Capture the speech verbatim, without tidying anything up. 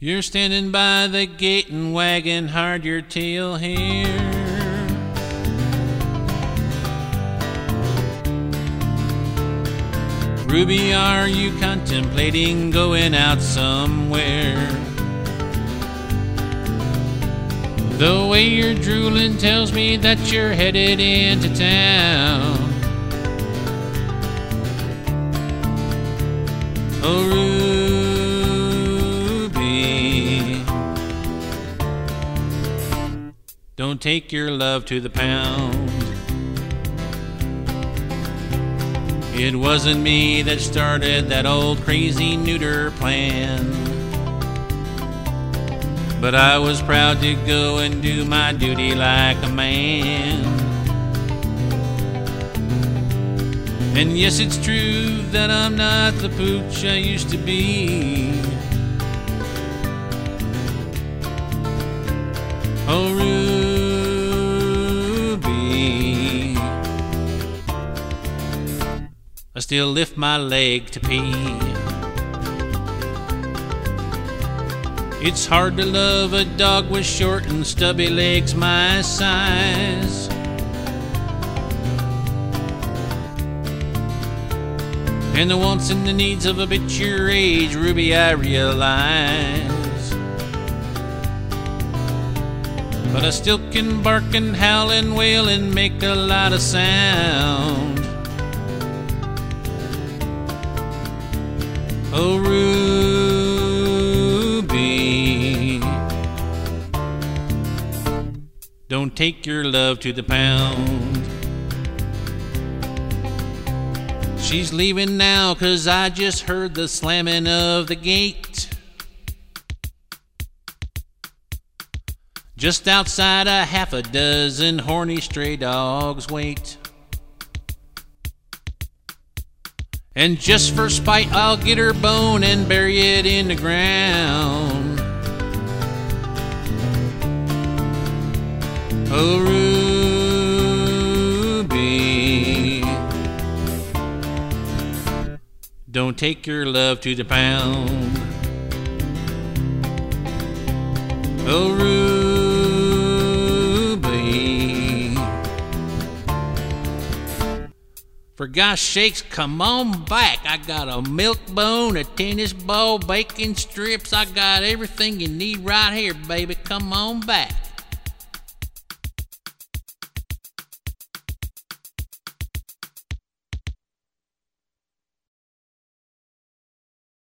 You're standing by the gate and wagging hard your tail here. Ruby, are you contemplating going out somewhere? The way you're drooling tells me that you're headed into town. Oh, Ruby, don't take your love to the pound. It wasn't me that started that old crazy neuter plan, but I was proud to go and do my duty like a man. And yes, it's true that I'm not the pooch I used to be. Oh, Ruby, I still lift my leg to pee. It's hard to love a dog with short and stubby legs my size. And the wants and the needs of a bit your age, Ruby, I realize. But I still can bark and howl and wail and make a lot of sound. Oh, Ruby, don't take your love to the pound. She's leaving now 'cause I just heard the slamming of the gate. Just outside a half a dozen horny stray dogs wait. And just for spite I'll get her bone and bury it in the ground. Oh, Ruby, don't take your love to the pound. Oh, Ruby, for gosh sakes, come on back. I got a milk bone, a tennis ball, bacon strips. I got everything you need right here, baby. Come on back.